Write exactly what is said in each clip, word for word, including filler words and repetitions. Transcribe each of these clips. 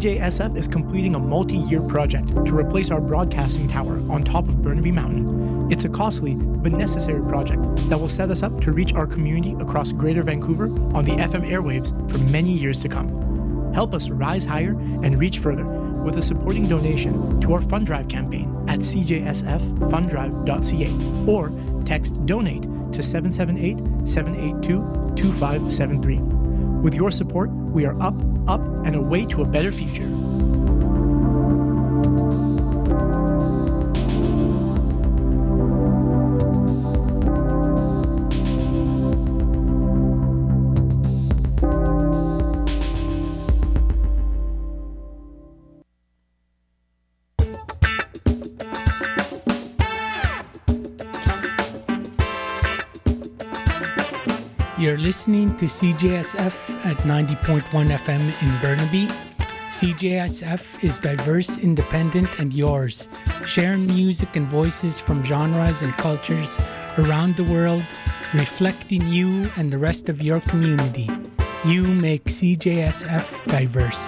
J S F is completing a multi-year project to replace our broadcasting tower on top of Burnaby Mountain. It's a costly but necessary project that will set us up to reach our community across Greater Vancouver on the F M airwaves for many years to come. Help us rise higher and reach further with a supporting donation to our fund drive campaign at c j s f fund drive dot c a or text DONATE to seven seven eight, seven eight two, two five seven three. With your support, we are up, up, and away to a better future. You're listening to C J S F at ninety point one F M in Burnaby. C J S F is diverse, independent, and yours, sharing music and voices from genres and cultures around the world, reflecting you and the rest of your community. You make C J S F diverse.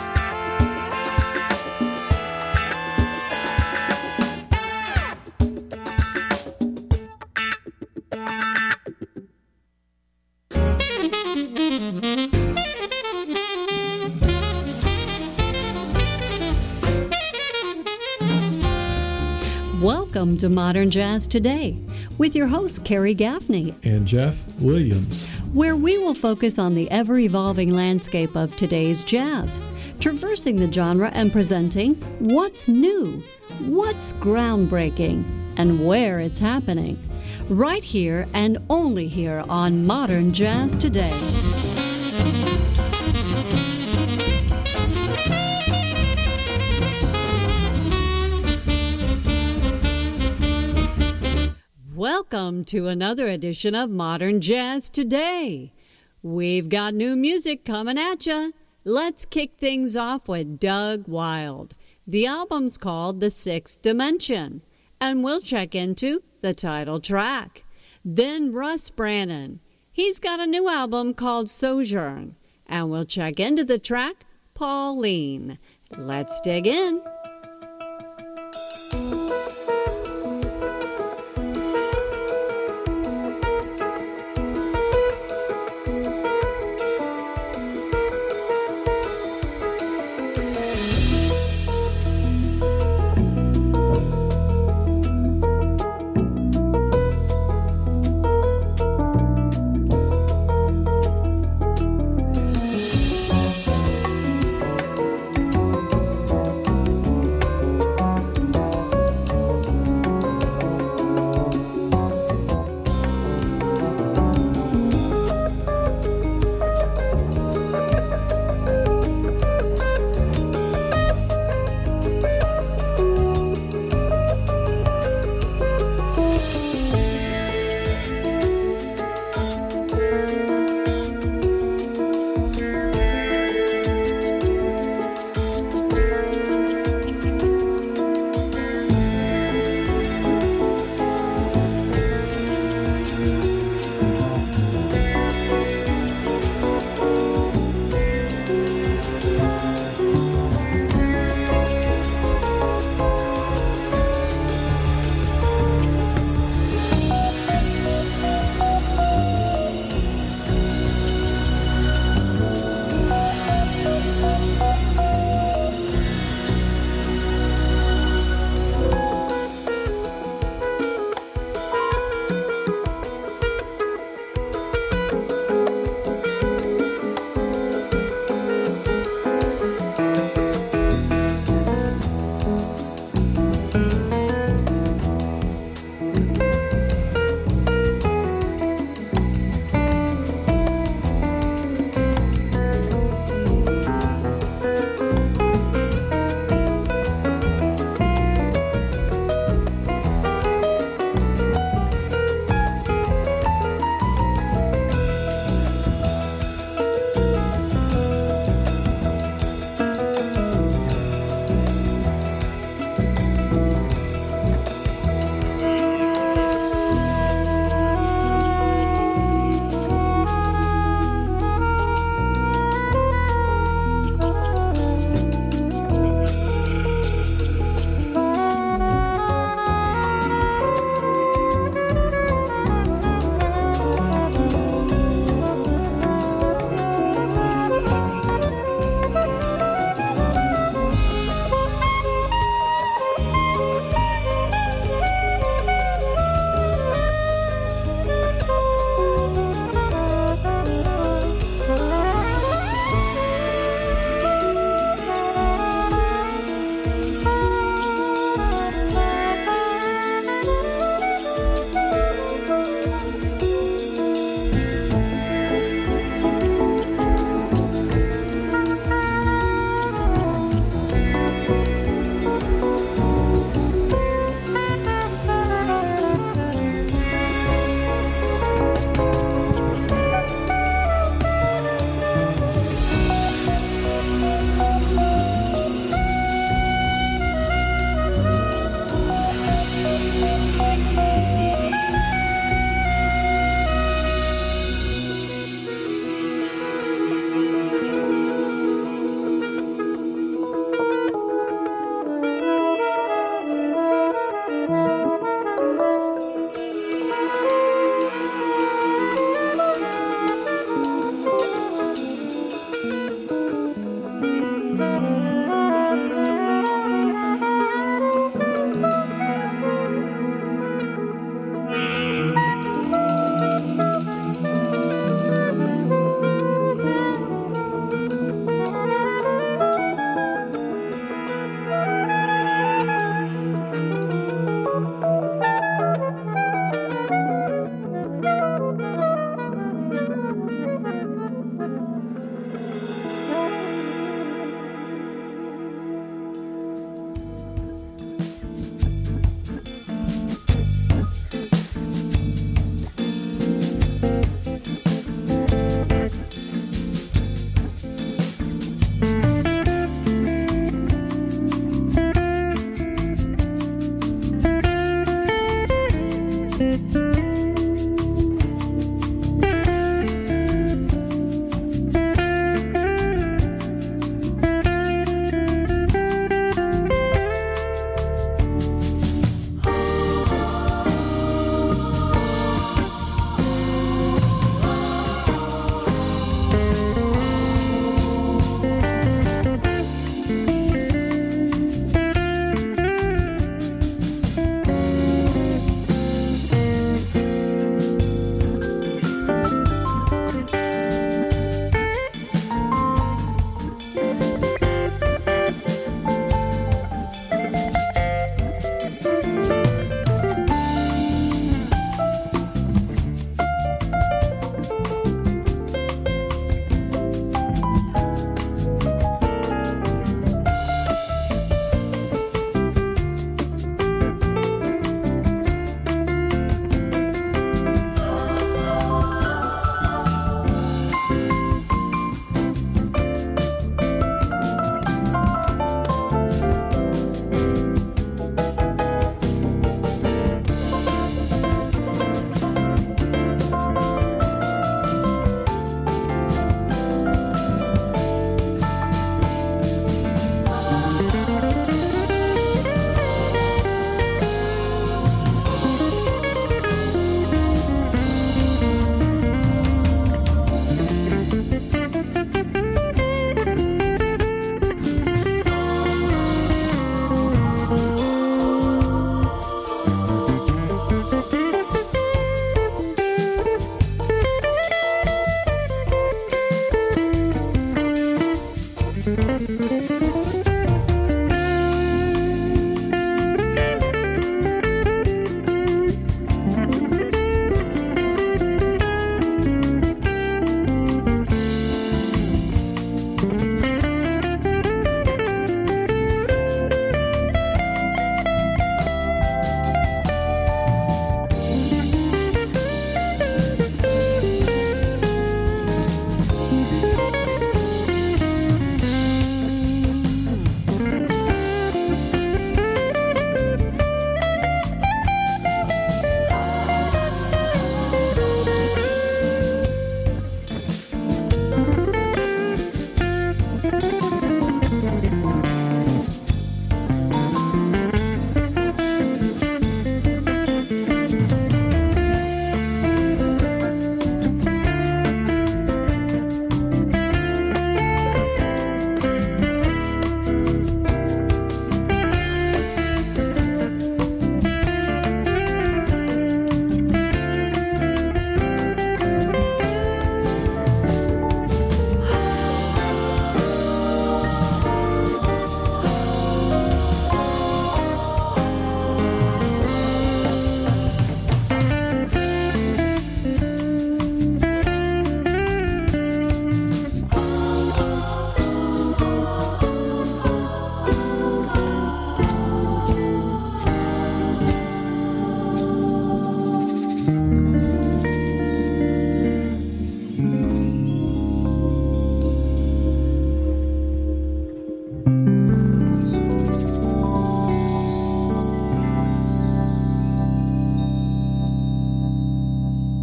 Welcome to Modern Jazz Today with your host, Carrie Gaffney and Jeff Williams, where we will focus on the ever-evolving landscape of today's jazz, traversing the genre and presenting what's new, what's groundbreaking, and where it's happening, right here and only here on Modern Jazz Today. Welcome to another edition of Modern Jazz Today. We've got new music coming at ya. Let's kick things off with Doug Wild. The album's called The Sixth Dimension, and we'll check into the title track. Then Russ Brannan. He's got a new album called Sojourn, and we'll check into the track Pauline. Let's dig in.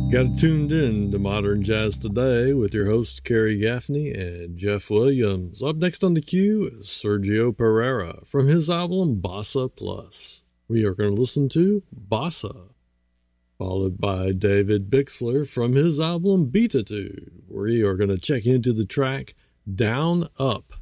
Got it tuned in to Modern Jazz Today with your hosts Kerry Gaffney and Jeff Williams. Up next on the queue is Sergio Pereira from his album Bossa Plus. We are going to listen to Bossa, followed by David Bixler from his album Beatitude. We are going to check into the track Down Up.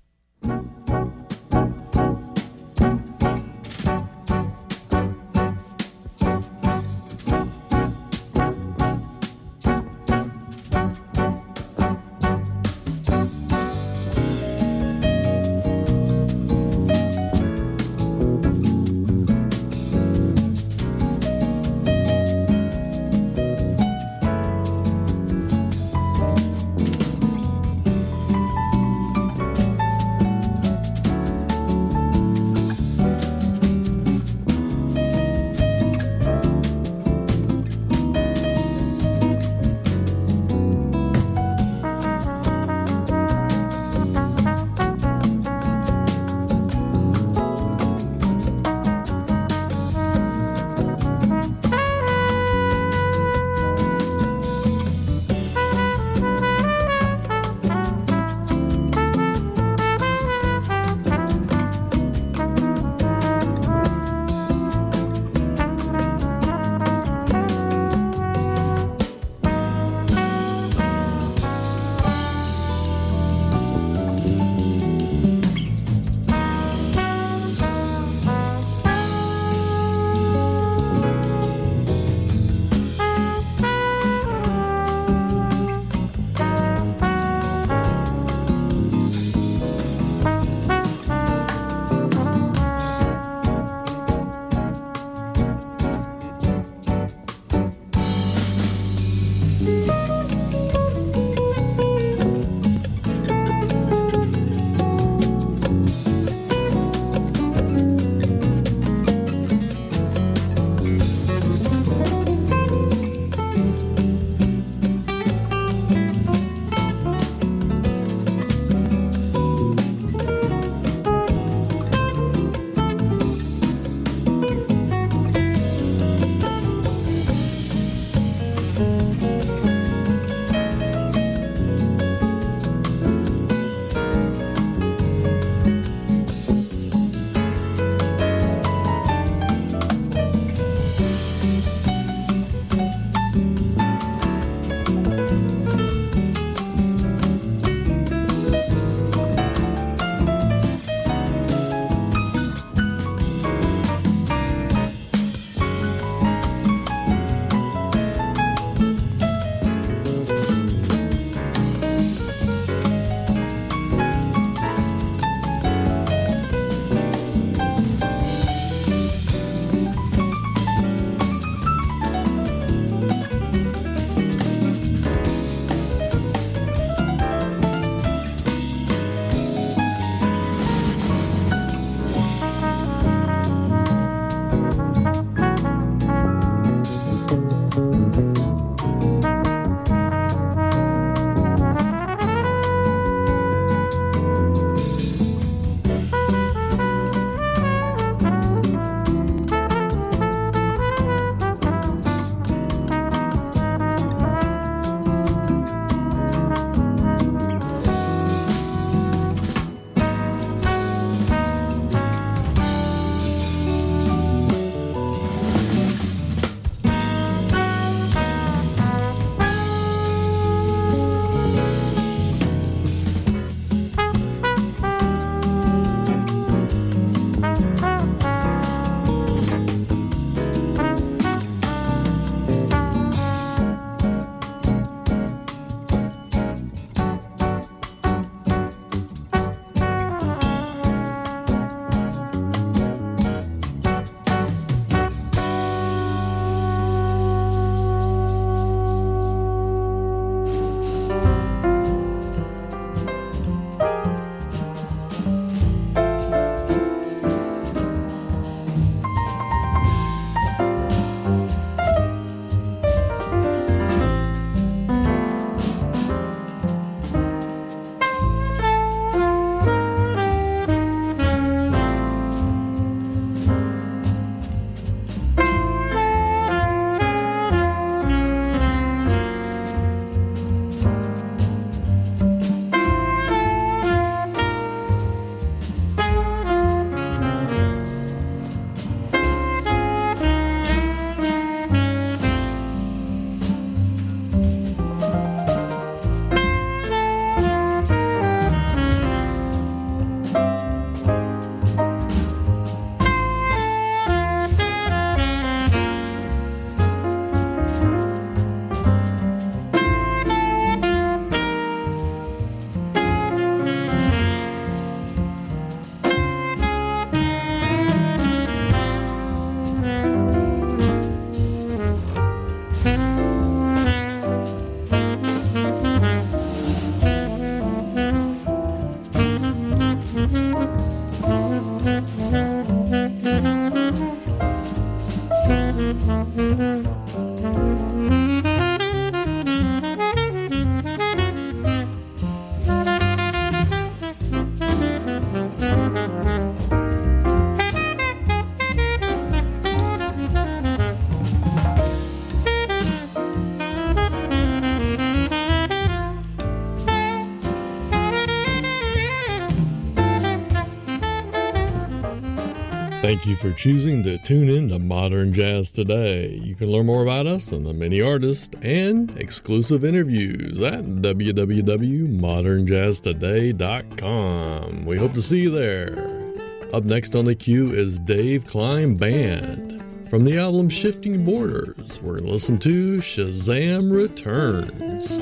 Thank you for choosing to tune in to Modern Jazz Today. You can learn more about us and the many artists and exclusive interviews at w w w dot modern jazz today dot com. We hope to see you there. Up next on the queue is Dave Klein Band. From the album Shifting Borders, we're going to listen to Shazam Returns.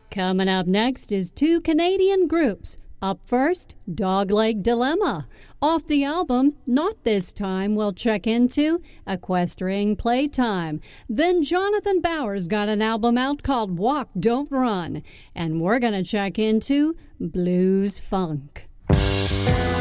Coming up next is two Canadian groups. Up first, Dogleg Dilemma. Off the album, Not This Time, we'll check into Equestrian Playtime. Then Jonathan Bowers got an album out called Walk, Don't Run. And we're going to check into Blues Funk.